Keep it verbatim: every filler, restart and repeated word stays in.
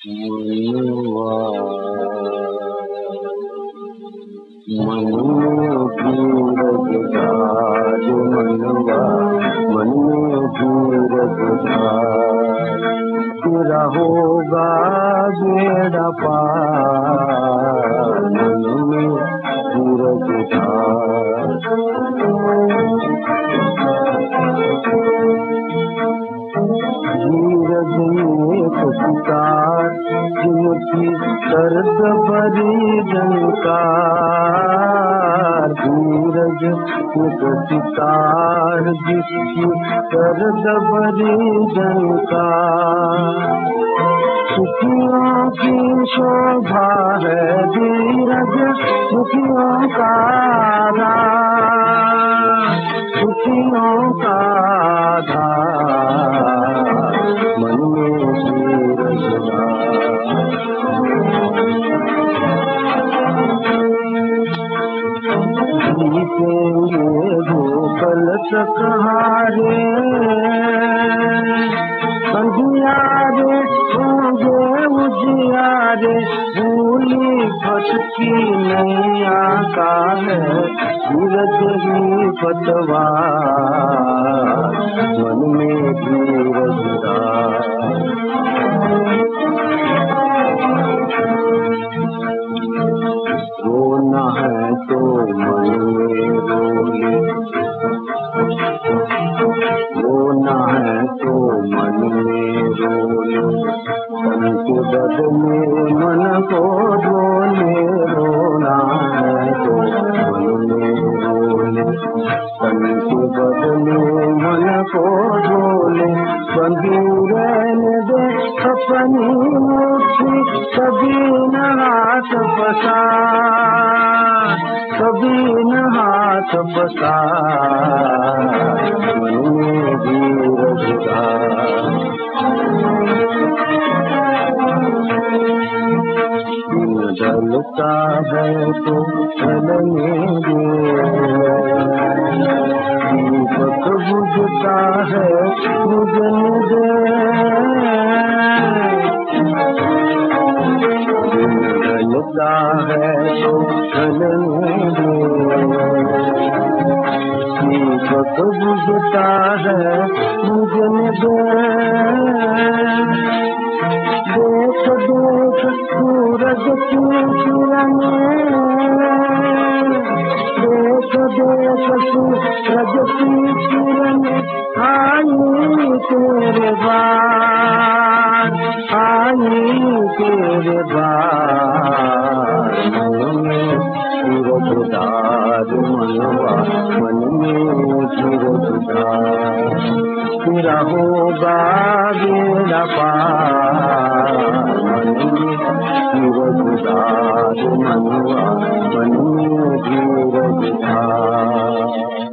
मनवा मन में धीरज धार, मनवा मन में धीरज धार, तेरा होगा बेड़ा पार, मन में धीरज धार। धीरज में पुकार जिनकी दर्द भरी झंकार, धीरज में पुकार जिसकी दर्द भरी झंकार, सुखियों की शोभा है धीरज सुखियों का आधार, सुखियों का आधार, मन में धीरज जीतेंगे वो कल तक हारे, अंधियारे होंगे उजियारे, भूली भटकी नैया का है धीरज ही पतवार, मन में धीरज धार। रोना है तो मन में रो ले, रोना है तो मन में रो ले, तन के बदले मन को बोले, रोना है तो मन में रो ले, तन के बदले मन को बोले, बंधी रहने दे अपनी मुट्ठी, कभी न हाथ पसार, कभी न हाथ पसार, मन में धीरज धार। दिन ढलता है तो ढलने दे, दीपक बुझता है बुझने दे, दिन ढलता है तो ढलने दे, दीपक बुझता है बुझने दे, देख देख सूरज की किरण, देख देख सूरज की किरण, आई तेरे बार, आई तेरे बार, मन में धीरज धार, मनवा मन में धीरज धार, तेरा होगा बेड़ा पार, मन में धीरज धार, मनवा मन में धीरज धार।